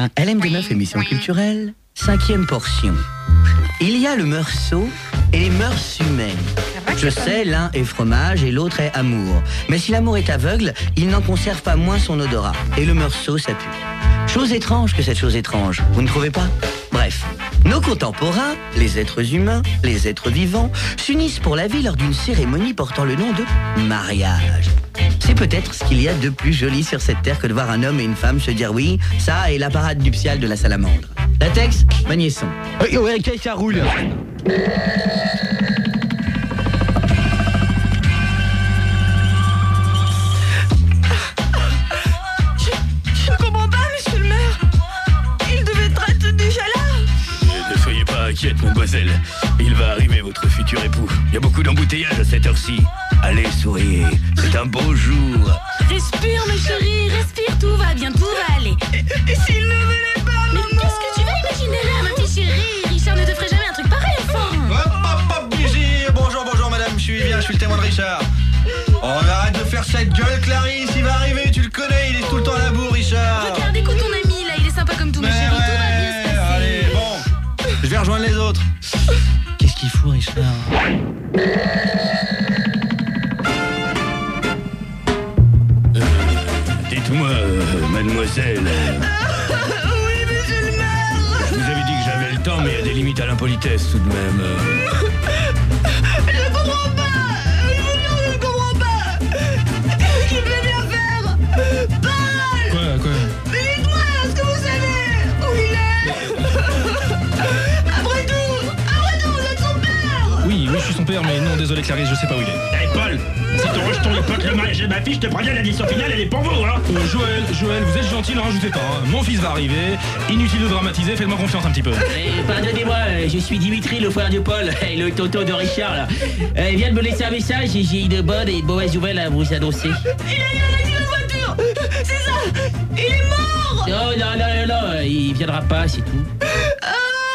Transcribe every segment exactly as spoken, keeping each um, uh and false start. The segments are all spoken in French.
L M D neuf, émission culturelle, cinquième portion. Il y a le meursault et les mœurs humaines. Je sais, l'un est fromage et l'autre est amour. Mais si l'amour est aveugle, il n'en conserve pas moins son odorat. Et le meursault, ça pue. Chose étrange que cette chose étrange, vous ne trouvez pas? Bref, nos contemporains, les êtres humains, les êtres vivants, s'unissent pour la vie lors d'une cérémonie portant le nom de mariage. C'est peut-être ce qu'il y a de plus joli sur cette terre que de voir un homme et une femme se dire oui, ça est la parade nuptiale de la salamandre. Latex, Magnesson. Oui, ouais, ok, ça roule. Je ne comprends pas, monsieur le maire. Il devait être déjà là. Ne soyez pas inquiète, mademoiselle. Il va arriver, votre futur époux. Il y a beaucoup d'embouteillages à cette heure-ci. Allez, souriez. C'est un beau jour. Respire, ma chérie, respire, tout va bien, tout va aller. Et, et s'il ne venait pas, maman? Mais qu'est-ce que tu vas imaginer là, ma petite chérie? Richard ne te ferait jamais un truc pareil, enfin. Hop, hop, hop, Brigitte. Bonjour, bonjour, madame. Je suis Vivien, je suis le témoin de Richard. Oh, arrête de faire cette gueule, Clarisse. Il va arriver, tu le connais, il est tout le temps à la bourre, Richard. Regarde, écoute ton ami, là, il est sympa comme tout, ma Mais chérie, ouais, tout va bien se passer. Allez, bon. Je vais rejoindre les autres. Qu'est-ce qu'il faut, Richard? Dites-moi, euh, mademoiselle. Oui, monsieur le maire. Je vous avais dit que j'avais le temps, mais il y a des limites à l'impolitesse tout de même. euh. Je comprends pas. Je ne comprends pas. Qu'est-ce qu'il peut bien faire? Paul! Quoi, quoi? Mais dites-moi, est-ce que vous savez où il est? Après tout, après tout, vous êtes son père. Oui, oui, je suis son père, mais non, désolé Clarisse, je sais pas où il est. Hey Paul, si ton rejeton il pote le mariage de ma fille, je te préviens, l'addition finale elle est pour vous, hein. Euh, Joël, Joël, vous êtes gentil, ne rajoutez pas. Hein. Mon fils va arriver, inutile de dramatiser, faites-moi confiance un petit peu. Eh, pardonnez-moi, je suis Dimitri, le frère de Paul, et le tonton de Richard, là. Euh, il vient de me laisser un message et j'ai une bonne et une mauvaise nouvelle à vous annoncer. Il a eu un accident de voiture. C'est ça. Il est mort. Non, non, non, non, non, il viendra pas, c'est tout. Ah.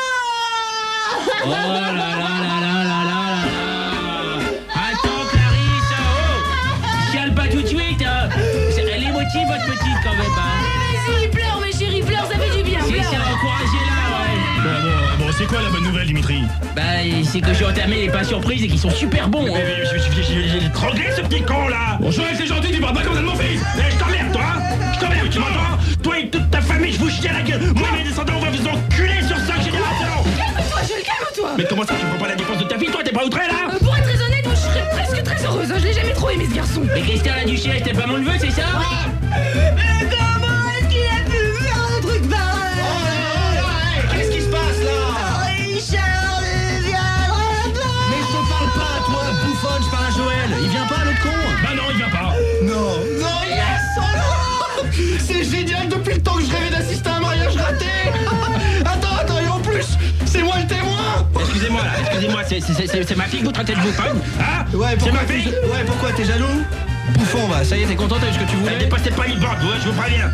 Oh là là là là là là là. Attends, Clarisse, oh, chiale pas tout de suite, hein. Elle est motive, votre petite, quand même, hein. Vas-y, pleure, ma chérie, pleure, ça fait du bien. C'est Pleure. ça, encouragez-la, ouais. Bon, bon, bon, c'est quoi la bonne nouvelle, Dimitri? Bah, c'est que j'ai entamé les pas surprises et qu'ils sont super bons, hein. Mais, mais, j'ai- j'ai- j'ai troglé ce petit con là. Bon, Joël, c'est gentil, tu parles pas comme ça de mon fils. Eh, je t'emmerde toi, hein. Je t'emmerde, tu m'entends? Toi et toute ta famille, je vous chie à la gueule. Moi et mes descendants, on va vous enculer sur cinq générations. Calme-toi, Jules, calme-toi. Mais comment ça, tu prends pas la défense de ta fille? Toi, t'es pas outré là? Euh, Pour être très honnête, moi, je serais presque très heureuse. hein. Je l'ai jamais trop aimé, ce garçon. Mais Christian la Duchesse, t'es pas mon neveu, c'est ça? Mais comment est-ce qu'il a pu faire un truc pareil? Qu'est-ce qui se passe là? Richard ne viendra pas. Mais je te parle pas, toi, bouffonne, je parle à Joël. Il vient pas, l'autre con? Bah non, il vient pas. Non, non, yes! Oh non! C'est génial, depuis le temps que je rêvais d'assister à un mariage raté! Attends, attends, et en plus, c'est moi le témoin! Excusez-moi là, excusez-moi, c'est- c'est c'est- c'est ma fille que vous traitez de bouffonne? Hein? Ouais, C'est pourquoi ma t'es- fille? Ouais, pourquoi t'es jaloux? Bouffon, va, ça y est, t'es content, t'as eu ce que tu Ne voulais? dépassez pas une bande, ouais, je vous préviens.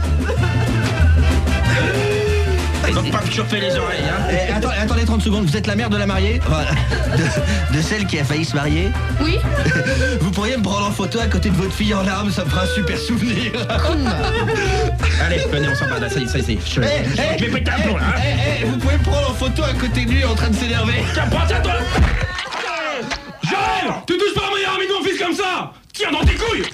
Donc pas me chauffer les oreilles, hein. Eh, attendez, attendez trente secondes, vous êtes la mère de la mariée? Enfin, de, de celle qui a failli se marier? Oui. Vous pourriez me prendre en photo à côté de votre fille en larmes, ça me fera un super souvenir. Allez, venez, on s'en va là, ça y est, ça y est. Je, Eh, je- eh, je vais péter un plomb là, hein. Eh, eh, vous pouvez me prendre en photo à côté de lui en train de s'énerver? Tiens, prends ça toi. Joël, tu touches pas à mon meilleur ami de mon fils comme ça. Tiens dans tes couilles.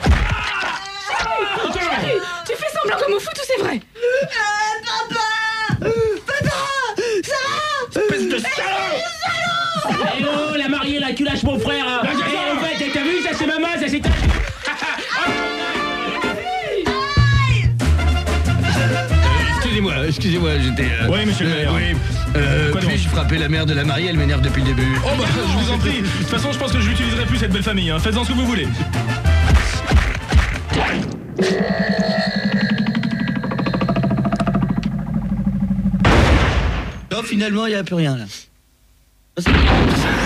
Tu, tu fais semblant comme au foot ou c'est vrai? Euh, papa. Papa. Ça va? Espèce de salaud. Eh oh, la mariée là, tu lâches mon frère, hein. Lâche ça. Eh, en fait, t'as vu, ça c'est maman, ça c'est ta... Excusez-moi, excusez-moi, j'étais... euh, Oui, monsieur le euh, maire. Oui, euh, Quoi donc? puis-je frapper la mère de la mariée, elle m'énerve depuis le début. Oh bah, je vous en prie. De toute façon, je pense que je l'utiliserai plus cette belle famille. Hein. Faites-en ce que vous voulez. Non, finalement, il n'y a plus rien là.